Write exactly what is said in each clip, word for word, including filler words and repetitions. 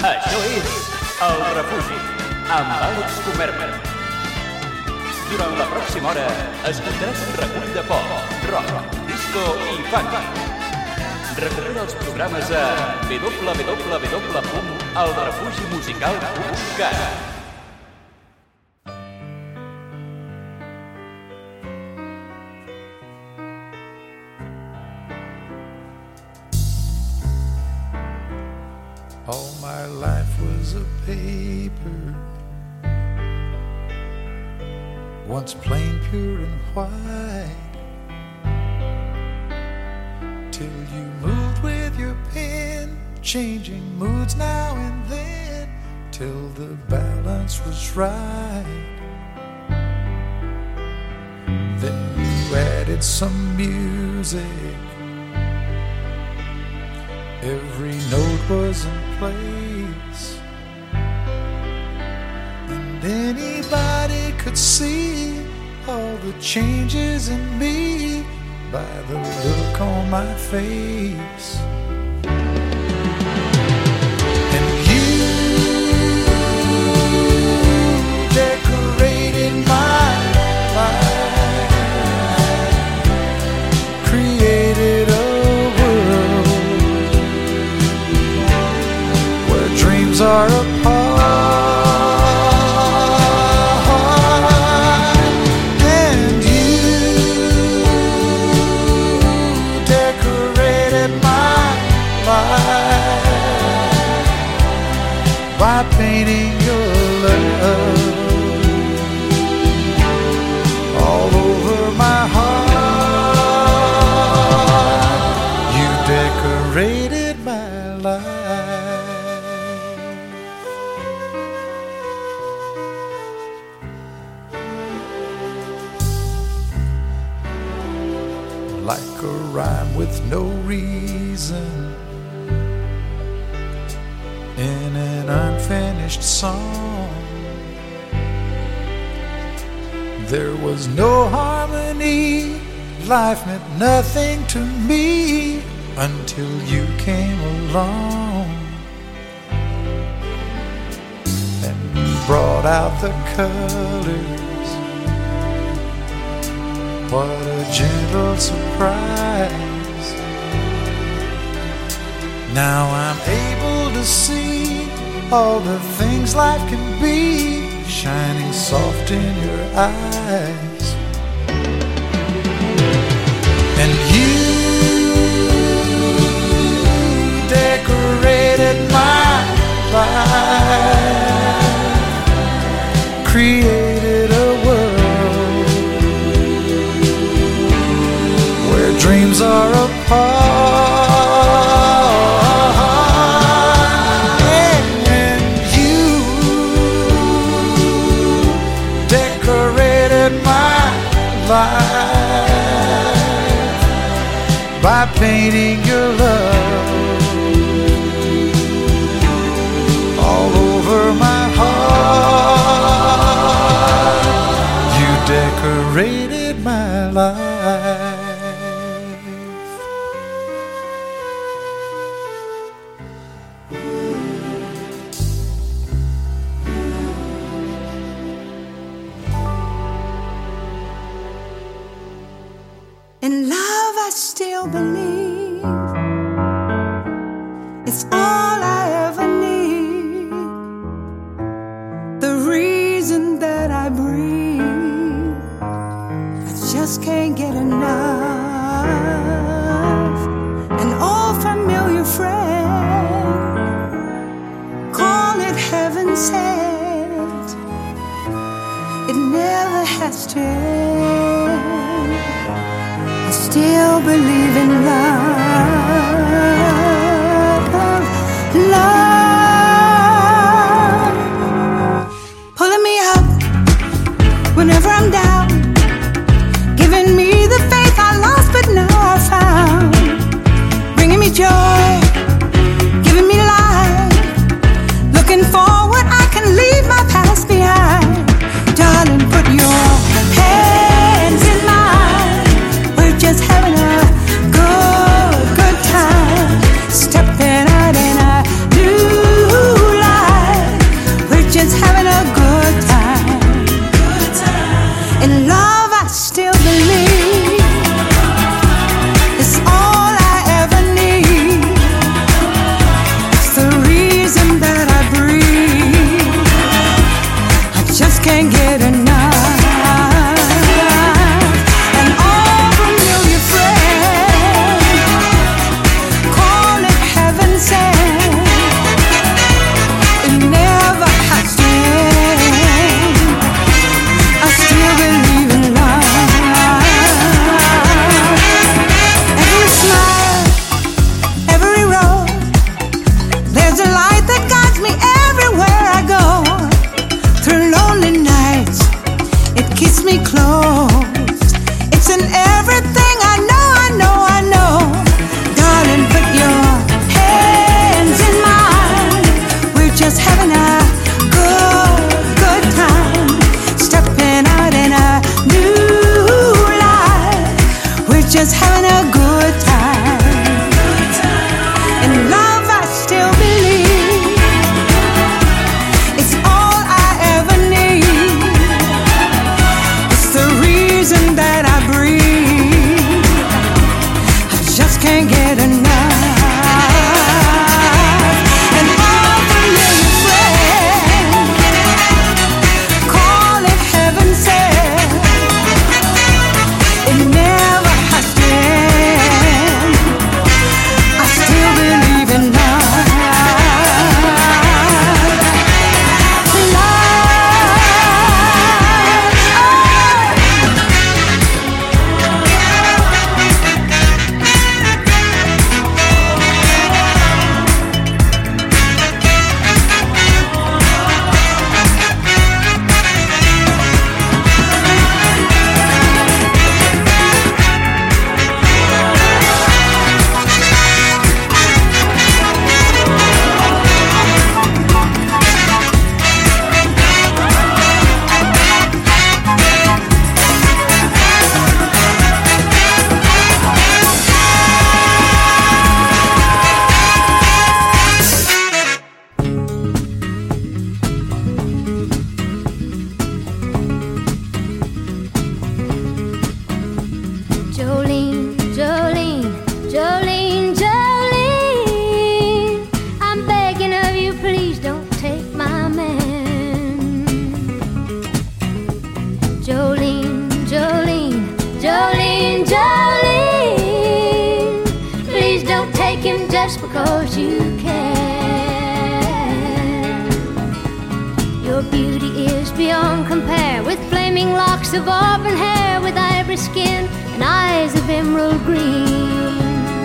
Això és El Refugi, amb Àlex Comerma. Durant la pròxima hora escoltaràs un recull de pop, rock, disco i funk. Recupera els programes a w w w punt el refugi musical punt cat. All my life was a paper, once plain, pure and white, till you moved with your pen, changing moods now and then, till the balance was right. Then you added some music, every note was in place, and anybody could see all the changes in me by the look on my face. And you decorated my life, created a dreams are apart, and you decorated my life by painting your love all over my heart. You decorated my life. Like a rhyme with no reason in an unfinished song, there was no harmony, life meant nothing to me until you came along and brought out the colors. What a gentle surprise. Now I'm able to see all the things life can be, shining soft in your eyes. And you decorated my life, created a world dreams are apart, and you decorated my life by painting your love all over my heart. You decorated my life. In love I still believe, it's all I ever need, the reason that I breathe. I just can't get enough. An old familiar friend, call it heaven sent, it never has to end. I still believe in love, love, pulling me up whenever I'm down, giving me the faith I lost but now I found, bringing me joy, giving me life, looking forward I can leave my past behind. Darling, put your hands in mine, we're just having a good me close. It's in everything I know, I know, I know. Darling, put your hands in mine. We're just having a good, good time. Stepping out in a new life. We're just having a good time. In love, I still believe. It's all I ever need. It's the reason that I breathe. I just can't get enough. And all the little friends call it heaven sent. It never has to end. I still believe in love. Jolene, Jolene, Jolene, Jolene, I'm begging of you, please don't take my man. Jolene, Jolene, Jolene, Jolene, please don't take him just because you can. Your beauty is beyond compare, with flaming locks of auburn hair, with ivory skin and eyes of emerald green.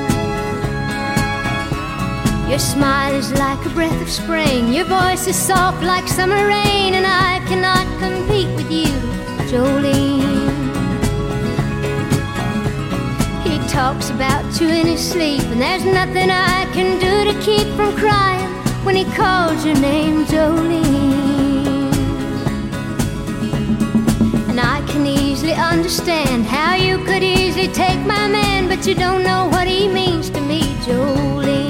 Your smile is like a breath of spring. Your voice is soft like summer rain, and I cannot compete with you, Jolene. He talks about you in his sleep, and there's nothing I can do to keep from crying when he calls your name, Jolene. And I can easily understand how you could easily take my man, but you don't know what he means to me, Jolene.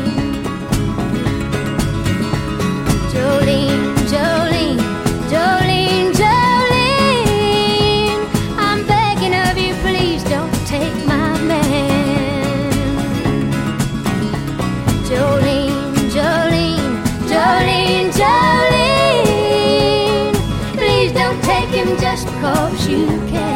Jolene, Jolene, Jolene, Jolene, I'm begging of you, please don't take my man. Jolene, Jolene, Jolene, Jolene, please don't take him just because you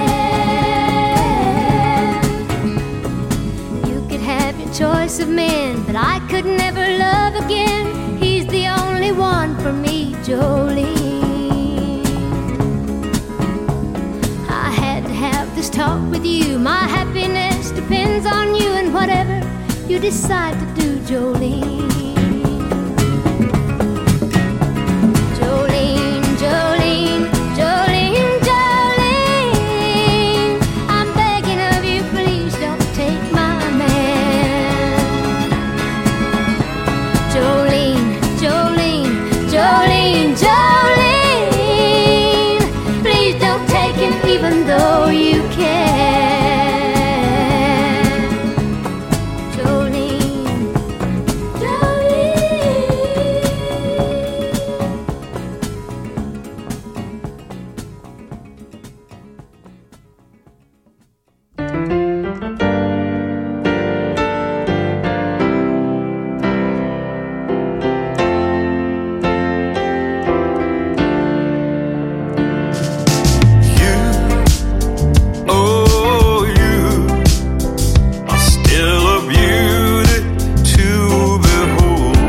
can. You could have your choice of men, but I could never love again. He's the only one for me, Jolene. I had to have this talk with you. My happiness depends on you, and whatever you decide to do, Jolene. Jolene, Jolene, Jolene, Jolene, I'm begging of you, please don't take my man. Jolene, Jolene, Jolene, Jolene, please don't take him even though you can. Jolene, Jolene. You, oh, you are still a beauty to behold.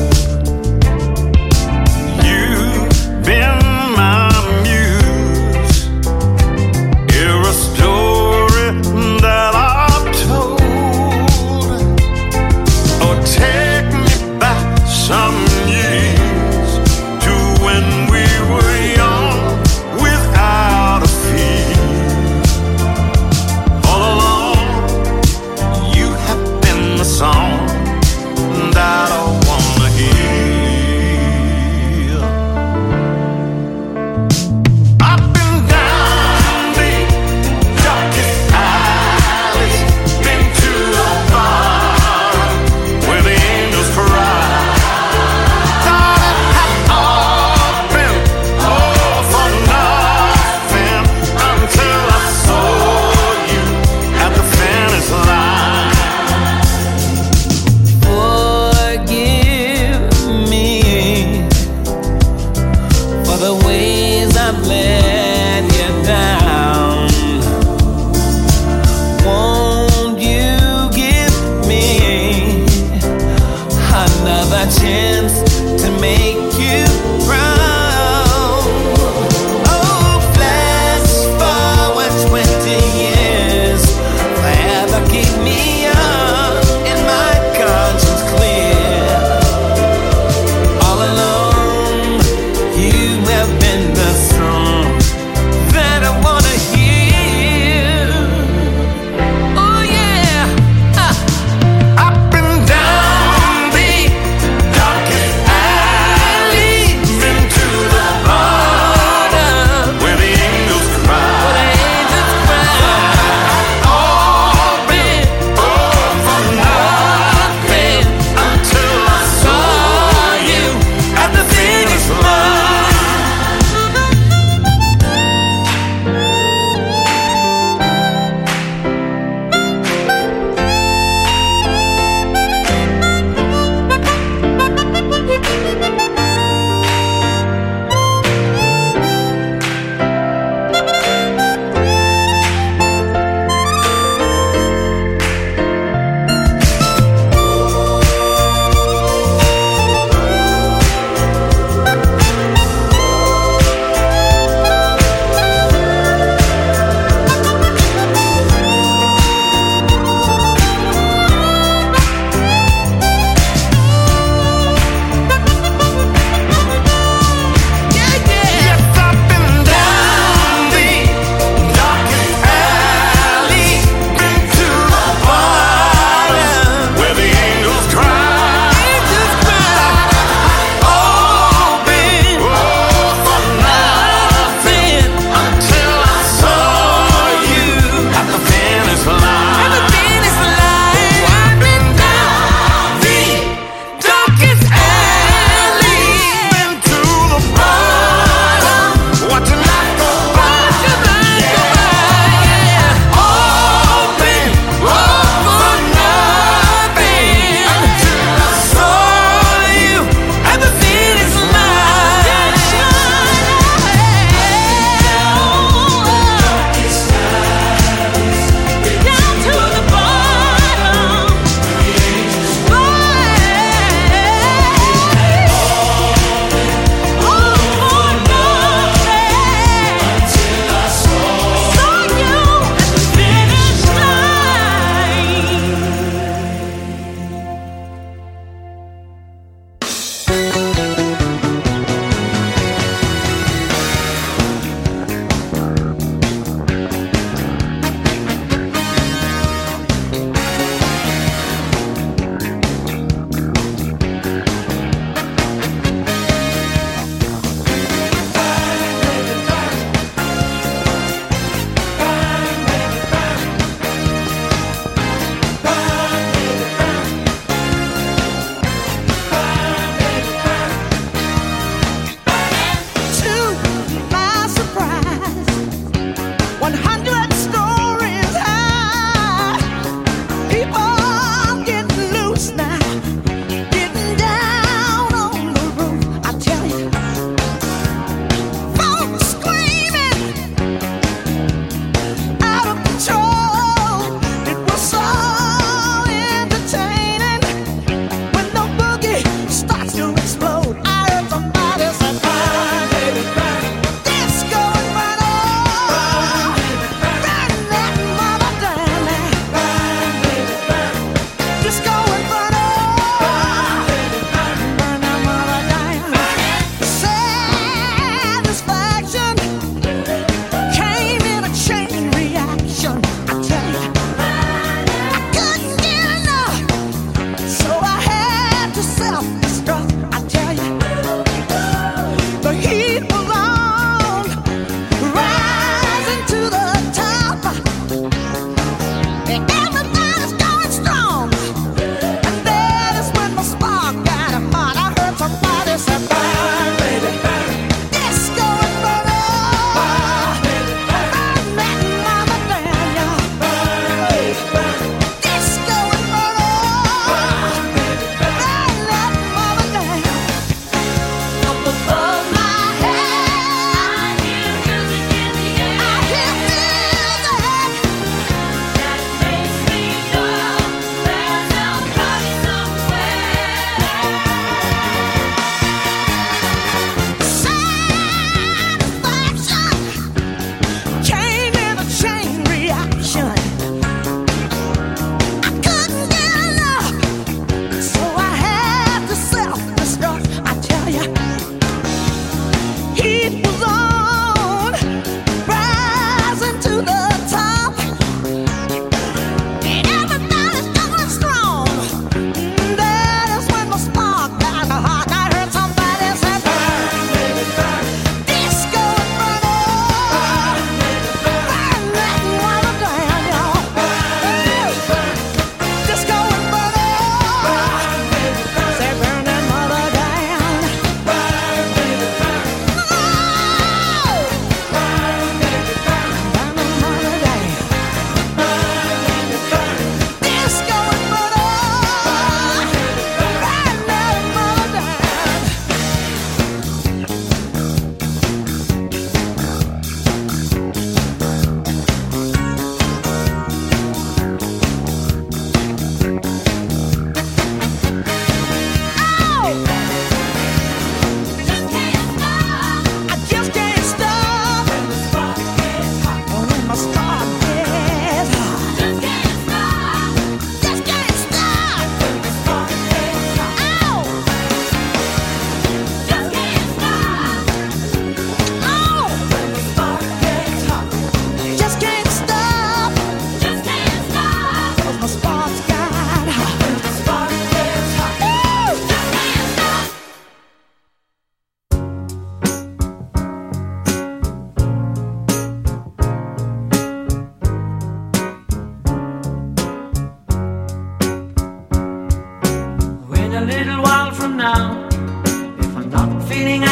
You've been my muse. You're a story that I've told. Oh, take me back some years to when we were young without a fear.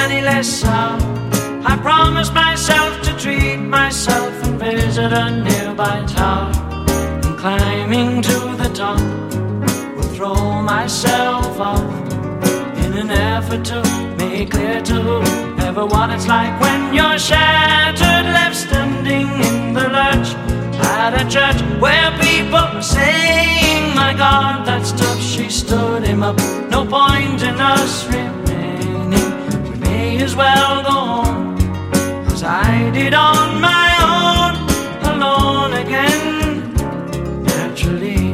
any less sour. I promised myself to treat myself and visit a nearby tower, and climbing to the top will throw myself off in an effort to make clear to whoever what it's like when you're shattered, left standing in the lurch at a church where people are saying, my God, that stuff, she stood him up. No point in us remaining, we may as well go home, as I did on my own, alone again, naturally.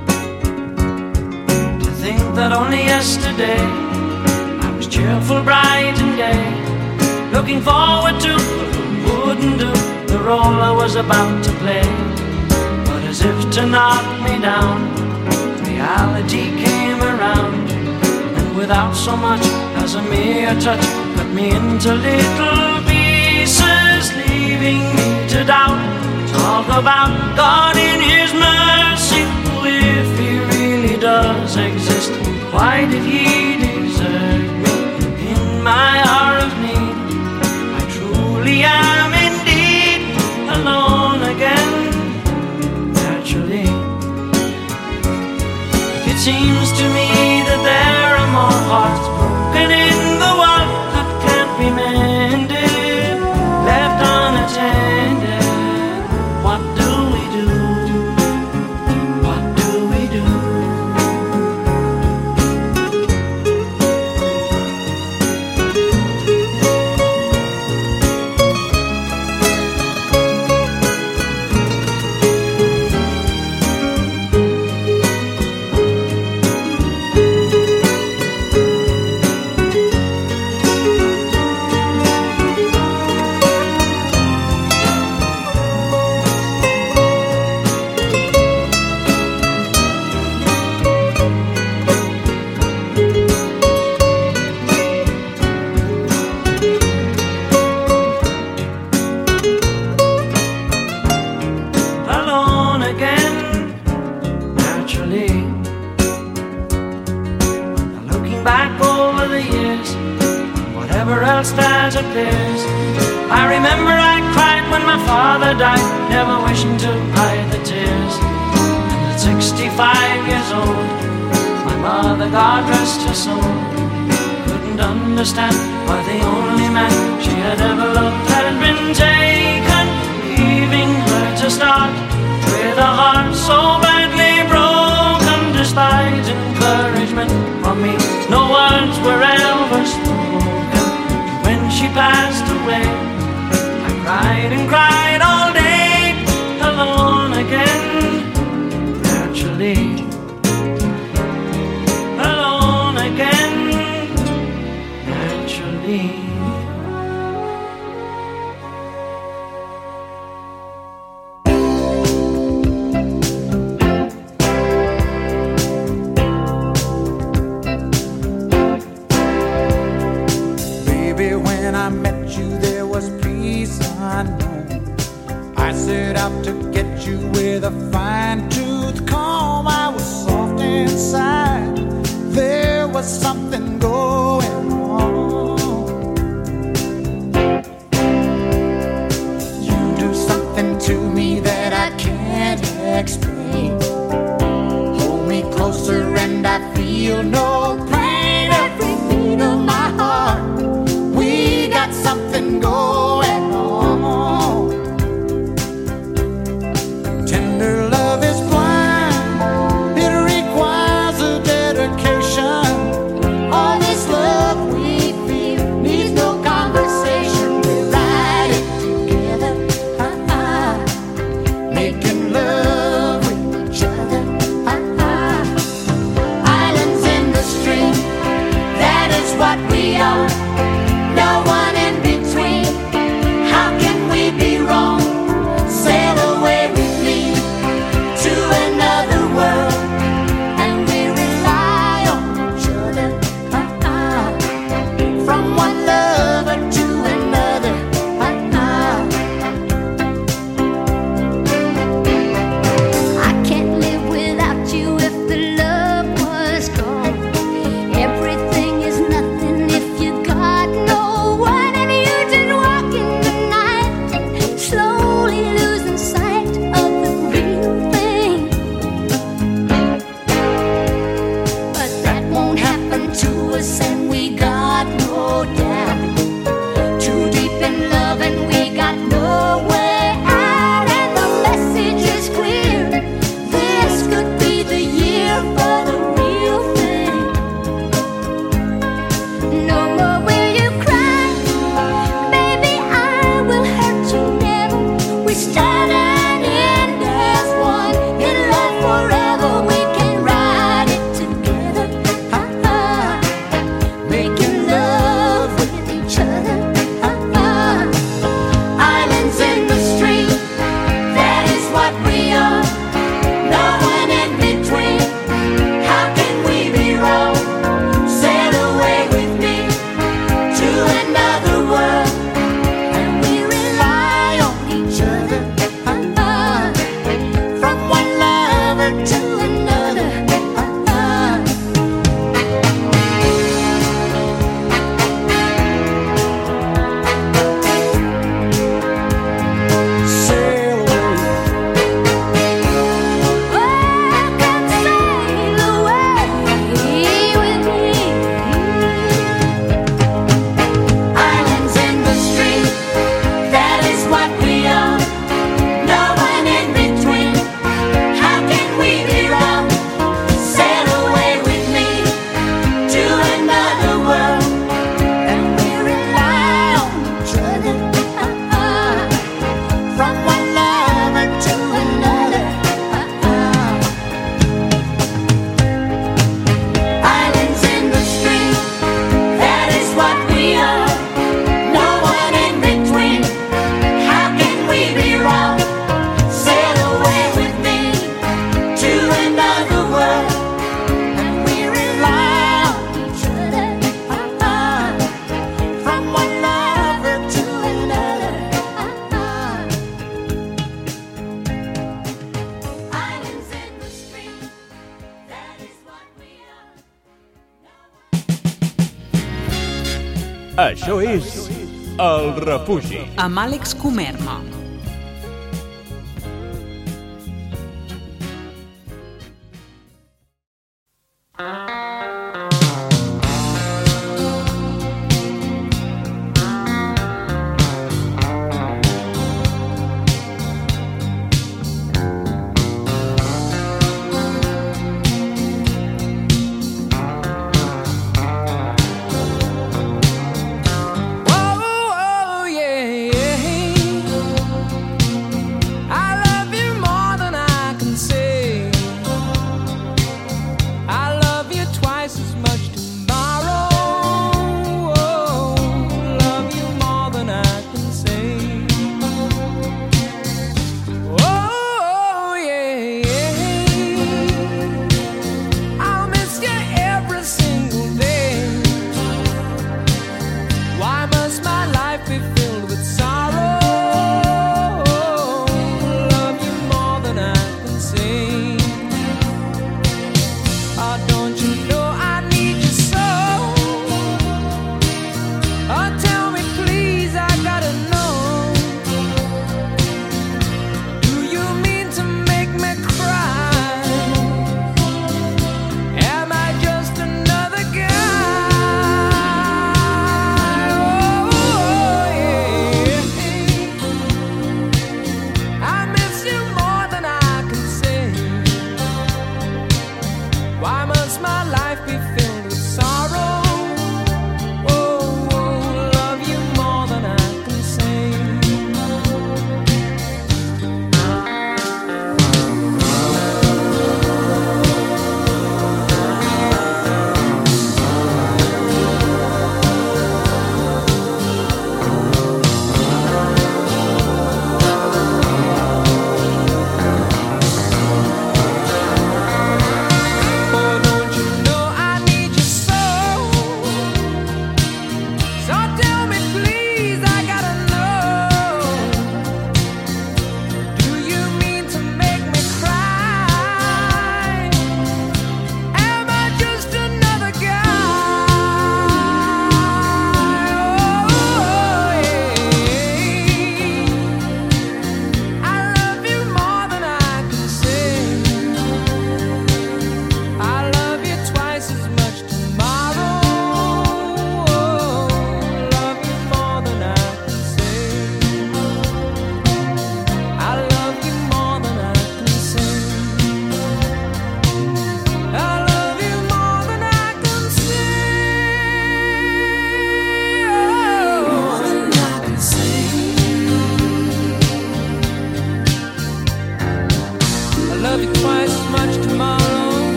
To think that only yesterday I was cheerful, bright and gay, looking forward to what wouldn't do the role I was about to play. But as if to knock me down, reality came around, and without so much as a mere touch, cut me into little pieces, leaving me to doubt. Talk about God in His mercy, if He really does exist, why did He desert me in my hour of need? I truly am indeed alone again, naturally. It seems to me that there are more hearts broken in the world that can't be mended, left unattended. What do we do? What do we do? I remember I cried when my father died, never wishing to hide the tears. And at sixty-five years old, my mother, God rest her soul, couldn't understand why the only man she had ever loved had been taken, leaving her to start with a heart so badly broken. Despite encouragement from me, no words were ever spoken. When she passed away, I cried and cried all day, alone again, naturally. Alone again, naturally. To get you with a fine-tooth comb, I was soft inside. There was something going on. You do something to me that I can't explain. Hold me closer and I feel no pain. Every beat of my heart, we got something going on. Tender love is blind, it requires a dedication. All this love we feel needs no conversation. We ride it together, uh-uh. Making love with each other, uh-uh. Islands in the stream, that is what we are. No one in between, how can we be wrong? Sail away with me to another world, and we rely on each other, uh-uh. From one lover to another, uh-uh. I can't live without you if the love was gone. Everything is nothing if you got no Això és El Refugi. Amb Àlex Comerma.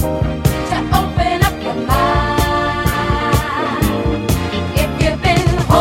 If you've been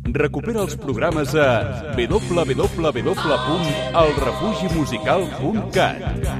Recupera els programes a w w w punt el refugi musical punt cat.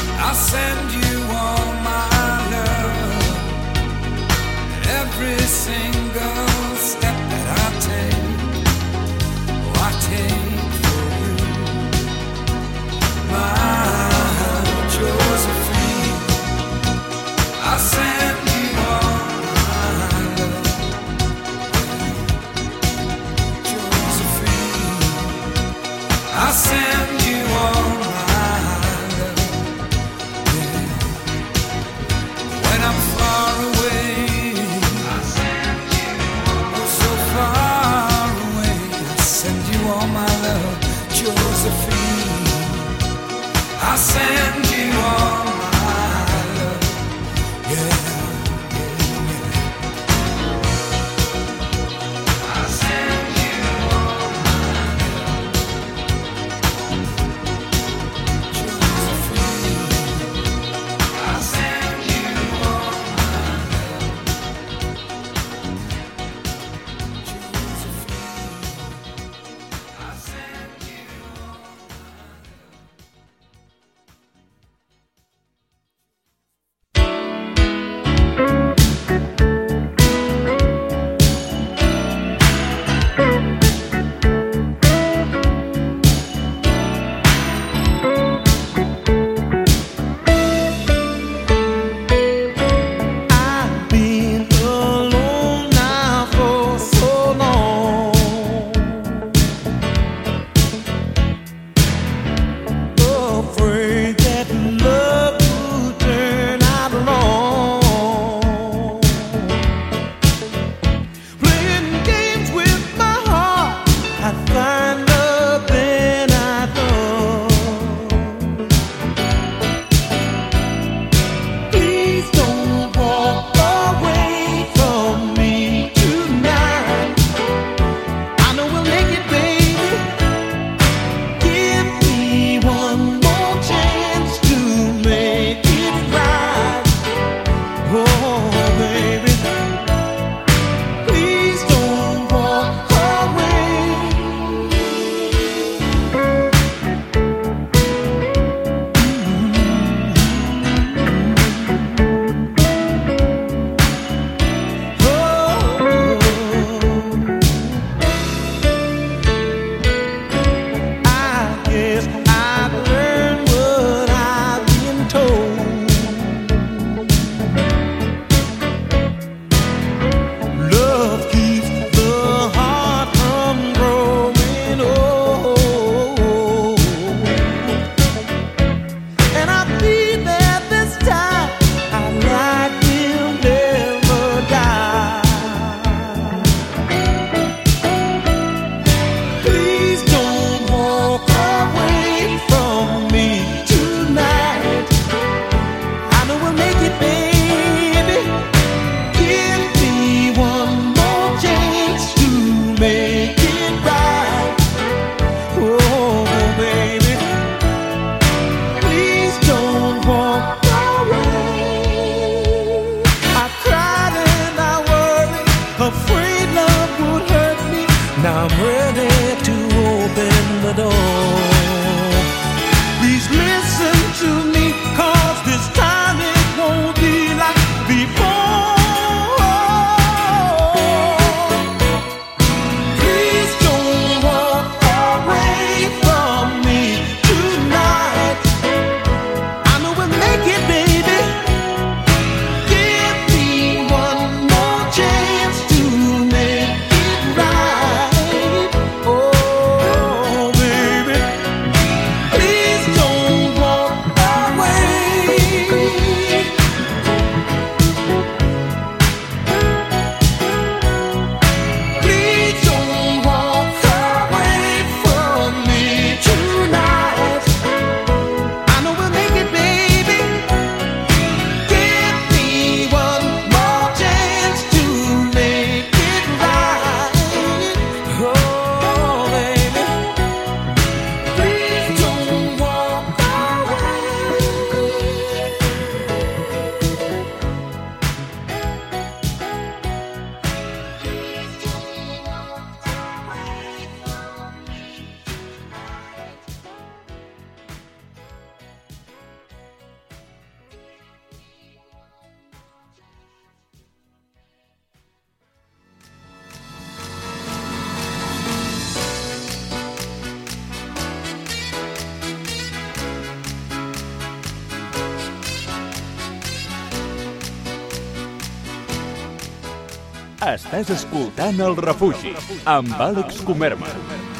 Every afraid love would hurt me. Now I'm ready to open the door. Please listen to me, 'cause this time it won't be like before. Please don't walk away from me tonight. I know we'll make it, baby. Give me one more chance to make it right. Oh, baby, please don't walk away. Please don't walk away from me tonight. I know we'll make it, baby. Give me one more chance to make it right. Oh, baby, please don't walk away. Estàs escoltant El Refugi amb Àlex Comerma.